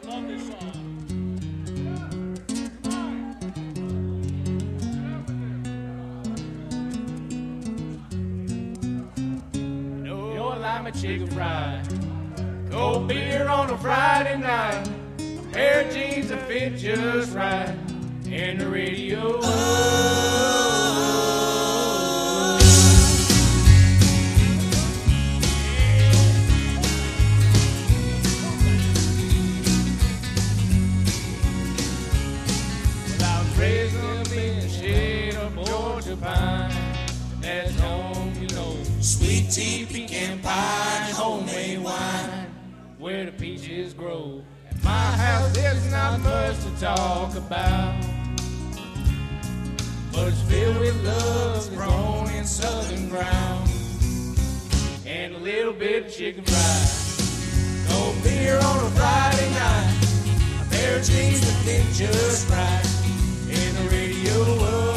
Love this song. No, I like my chicken fried. Cold beer on a Friday night. A pair of jeans that fit just right. And the radio. Pine, that's home, you know. Sweet tea, pecan pie, homemade wine, where the peaches grow. At my house, there's not much to talk about, but it's filled with love grown in southern ground, and a little bit of chicken fried. Cold beer on a Friday night, a pair of jeans that fit just right, and the radio.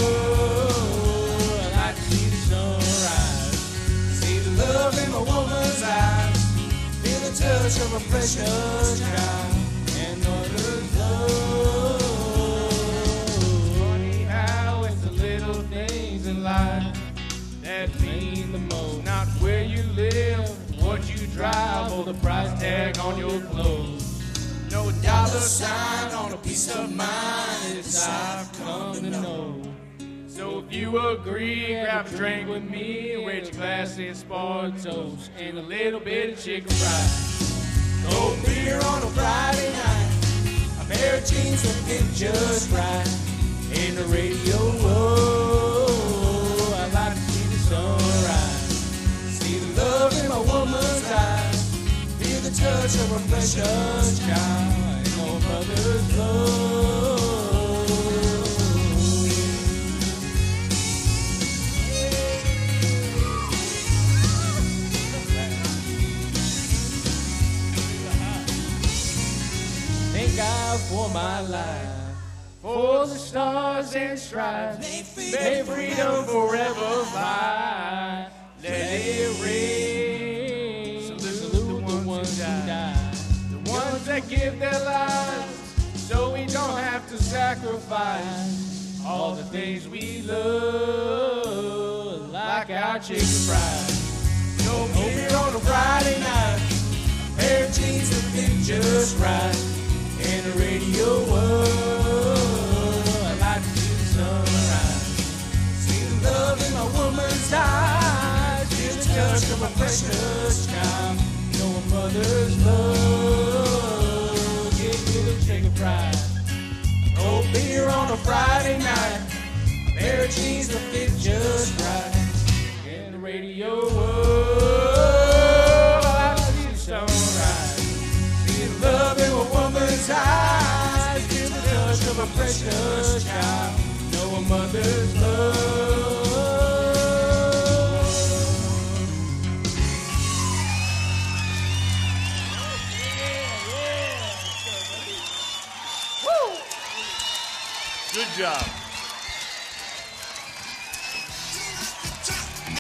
Love in a woman's eyes, feel the touch of a precious child, and mother's love. Funny how it's the little things in life that mean the most. Not where you live, what you drive, or the price tag on your clothes. No dollar sign on a piece of mind, it's I've come to know. So if you agree, grab a drink with me, raise your glass and spoiled toast, and a little bit of chicken fried. Cold beer on a Friday night, a pair of jeans that fit just right, and the radio. Oh, I like to see the sunrise, see the love in a woman's eyes, feel the touch of a precious child, and your mother's love. Thank God for my life, for the stars and stripes, may freedom forever fly. Let it ring. Salute the ones who die, the ones that give their lives, so we don't have to sacrifice all the things we love, like our chicken fried. No beer on a Friday night, a pair of jeans that fit just right. And the radio, I like to see the sunrise, see the love in a woman's eyes, feel the touch of a precious child, know a mother's love. Get the chicken fried, cold beer on a Friday night, a pair of jeans that fit just right, and the radio, I like to see the sunrise, see the love in a woman's eyes, feel the touch of a precious child, know a mother's love. Good job.